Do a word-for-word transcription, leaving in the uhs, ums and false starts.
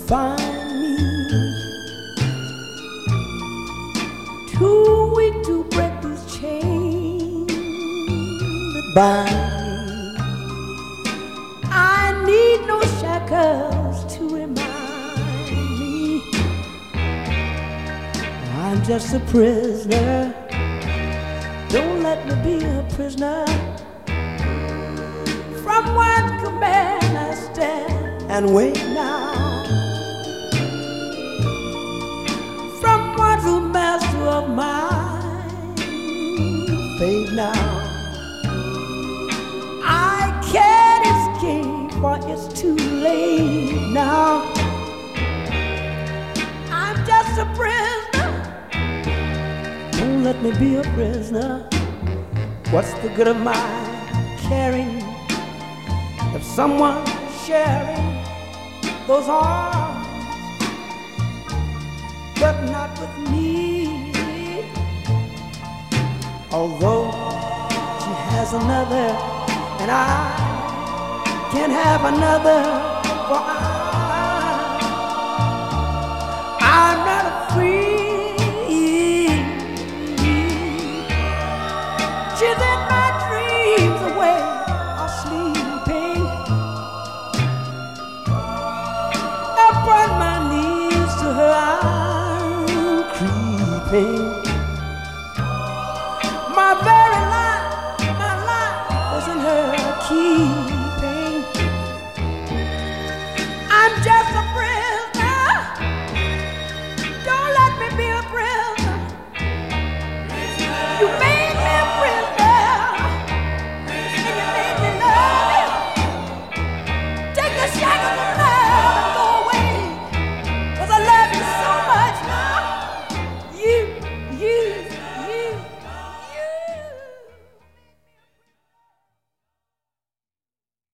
find me too weak to break these chains that bind me. I need no shackles to remind me I'm just a prisoner. Don't let me be a prisoner. From one command I stand and wait now. From one true master of mine, fade now. I can't escape, for it's too late now. I'm just a prisoner. Don't let me be a prisoner. What's the good of my caring if someone's sharing those arms, but not with me? Although she has another, and I can't have another, for I, I'm not free. She's in my dreams away or sleeping. Upon my knees to her I'm creeping. My very life, my life is in her keeping. I'm just a prisoner. Don't let me be a prisoner. You made me a prisoner, and you made me love you. Take the shackles